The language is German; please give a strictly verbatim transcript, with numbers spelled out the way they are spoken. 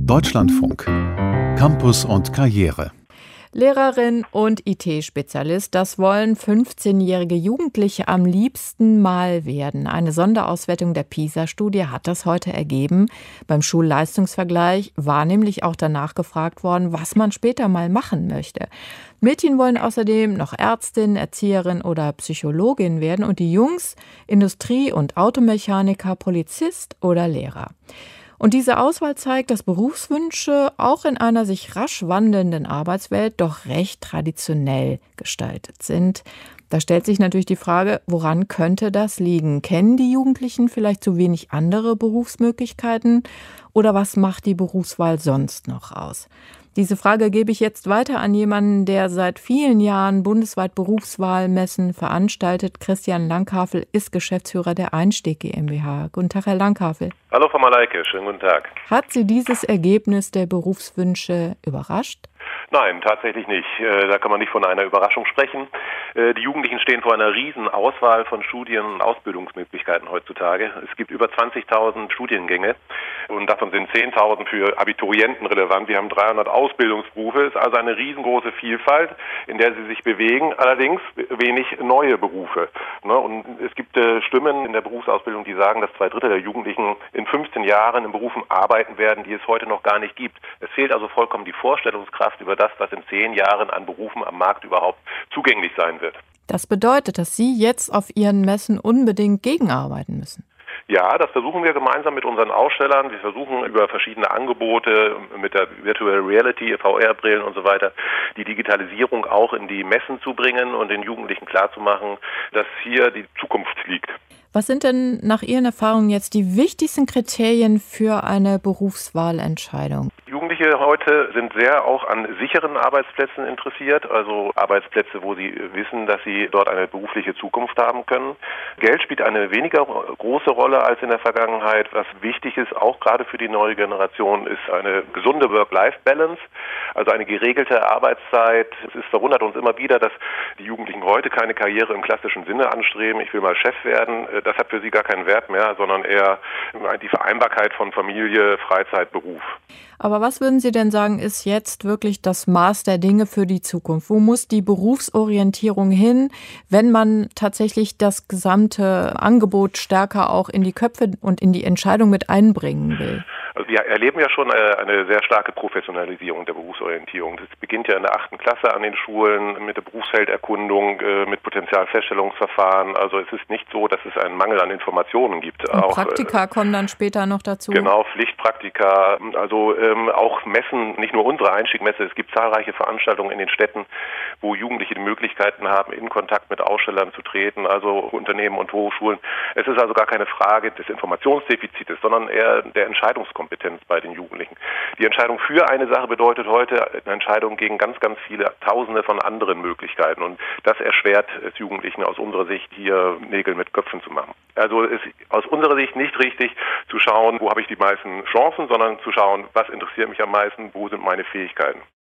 Deutschlandfunk. Campus und Karriere. Lehrerin und I T-Spezialist, das wollen fünfzehnjährige Jugendliche am liebsten mal werden. Eine Sonderauswertung der PISA-Studie hat das heute ergeben. Beim Schulleistungsvergleich war nämlich auch danach gefragt worden, was man später mal machen möchte. Mädchen wollen außerdem noch Ärztin, Erzieherin oder Psychologin werden und die Jungs Industrie- und Automechaniker, Polizist oder Lehrer. Und diese Auswahl zeigt, dass Berufswünsche auch in einer sich rasch wandelnden Arbeitswelt doch recht traditionell gestaltet sind. Da stellt sich natürlich die Frage, woran könnte das liegen? Kennen die Jugendlichen vielleicht zu wenig andere Berufsmöglichkeiten? Oder was macht die Berufswahl sonst noch aus? Diese Frage gebe ich jetzt weiter an jemanden, der seit vielen Jahren bundesweit Berufswahlmessen veranstaltet. Christian Langhavel ist Geschäftsführer der Einstieg GmbH. Guten Tag, Herr Langhavel. Hallo, Frau Malayke. Schönen guten Tag. Hat Sie dieses Ergebnis der Berufswünsche überrascht? Nein, tatsächlich nicht. Da kann man nicht von einer Überraschung sprechen. Die Jugendlichen stehen vor einer riesen Auswahl von Studien- und Ausbildungsmöglichkeiten heutzutage. Es gibt über zwanzigtausend Studiengänge und davon sind zehntausend für Abiturienten relevant. Wir haben dreihundert Ausbildungsberufe. Es ist also eine riesengroße Vielfalt, in der sie sich bewegen, allerdings wenig neue Berufe. Und es gibt Stimmen in der Berufsausbildung, die sagen, dass zwei Drittel der Jugendlichen in fünfzehn Jahren in Berufen arbeiten werden, die es heute noch gar nicht gibt. Es fehlt also vollkommen die Vorstellungskraft über das, was in zehn Jahren an Berufen am Markt überhaupt zugänglich sein wird. Das bedeutet, dass Sie jetzt auf Ihren Messen unbedingt gegenarbeiten müssen. Ja, das versuchen wir gemeinsam mit unseren Ausstellern. Wir versuchen über verschiedene Angebote mit der Virtual Reality, V R-Brillen und so weiter, die Digitalisierung auch in die Messen zu bringen und den Jugendlichen klarzumachen, dass hier die Zukunft liegt. Was sind denn nach Ihren Erfahrungen jetzt die wichtigsten Kriterien für eine Berufswahlentscheidung? Jugendliche heute sind sehr auch an sicheren Arbeitsplätzen interessiert, also Arbeitsplätze, wo sie wissen, dass sie dort eine berufliche Zukunft haben können. Geld spielt eine weniger große Rolle als in der Vergangenheit. Was wichtig ist, auch gerade für die neue Generation, ist eine gesunde Work-Life-Balance, also eine geregelte Arbeitszeit. Es ist, verwundert uns immer wieder, dass die Jugendlichen heute keine Karriere im klassischen Sinne anstreben. Ich will mal Chef werden. Das hat für sie gar keinen Wert mehr, sondern eher die Vereinbarkeit von Familie, Freizeit, Beruf. Aber was würden Sie denn sagen, ist jetzt wirklich das Maß der Dinge für die Zukunft? Wo muss die Berufsorientierung hin, wenn man tatsächlich das gesamte Angebot stärker auch in die Köpfe und in die Entscheidung mit einbringen will? Also wir erleben ja schon eine sehr starke Professionalisierung der Berufsorientierung. Das beginnt ja in der achten Klasse an den Schulen mit der Berufsfelderkundung, mit Potenzialfeststellungsverfahren. Also es ist nicht so, dass es einen Mangel an Informationen gibt. Und auch Praktika kommen dann später noch dazu? Genau, Pflichtpraktika, also ähm, auch Messen, nicht nur unsere Einstiegmesse, es gibt zahlreiche Veranstaltungen in den Städten, wo Jugendliche die Möglichkeiten haben, in Kontakt mit Ausstellern zu treten, also Unternehmen und Hochschulen. Es ist also gar keine Frage des Informationsdefizites, sondern eher der Entscheidungskompetenz bei den Jugendlichen. Die Entscheidung für eine Sache bedeutet heute eine Entscheidung gegen ganz, ganz viele Tausende von anderen Möglichkeiten. Und das erschwert es Jugendlichen aus unserer Sicht, hier Nägel mit Köpfen zu machen. Also es ist aus unserer Sicht nicht richtig zu schauen, wo habe ich die meisten Chancen, sondern zu schauen, was interessiert mich am meisten, wo sind meine Fähigkeiten.